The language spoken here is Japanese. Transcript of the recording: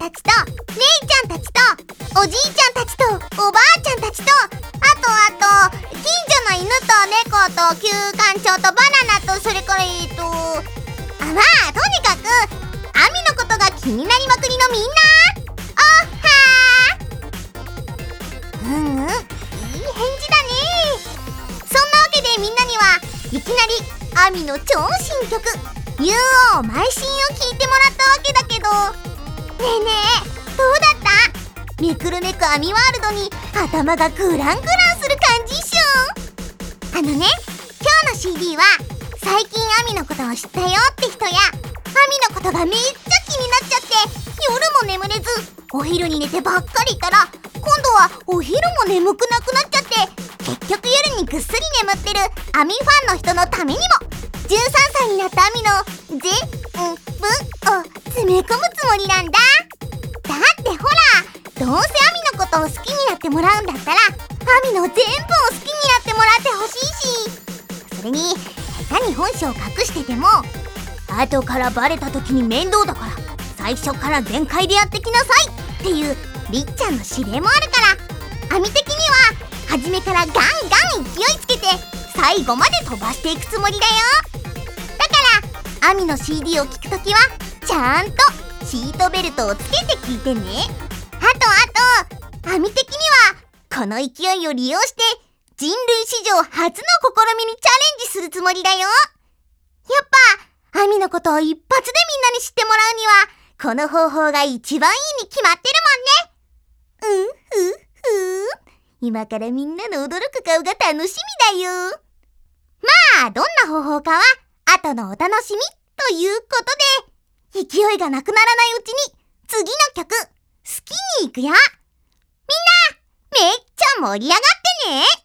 たちと姉ちゃんたちとおじいちゃんたちとおばあちゃんたちとあと近所の犬と猫と旧館長とバナナとそれからまあとにかくアミのことが気になりまくりのみんな、おはー。いい返事だね。そんなわけでみんなにはいきなりアミの超新曲竜王邁進を聴いてもらったわけだけど、ねえねえどうだった？めくるめくアミワールドに頭がグラングランする感じっしょ。今日の CD は最近アミのことを知ったよって人やアミのことがめっちゃ気になっちゃって夜も眠れずお昼に寝てばっかりいたら今度はお昼も眠くなくなっちゃって結局夜にぐっすり眠ってるアミファンの人のためにも13歳になったアミの全部を詰め込むつもりなんだ。だってほらどうせアミのことを好きになってもらうんだったらアミの全部を好きになってもらってほしいし、それに下手に本性を隠してても後からバレた時に面倒だから最初から全開でやってきなさいっていうりっちゃんの指令もあるからアミ的には初めからガンガン勢いつけて最後まで飛ばしていくつもりだよ。だからアミの CD を聴くときはちゃんとシートベルトをつけて聴いてね。あとアミ的にはこの勢いを利用して人類史上初の試みにチャレンジするつもりだよ。やっぱアミのことを一発でみんなに知ってもらうにはこの方法が一番いいに決まってるもんね。今からみんなの驚く顔が楽しみだよ。まあどんな方法かは後のお楽しみということで、勢いがなくならないうちに次の曲好きに行くよ。みんなめっちゃ盛り上がってね。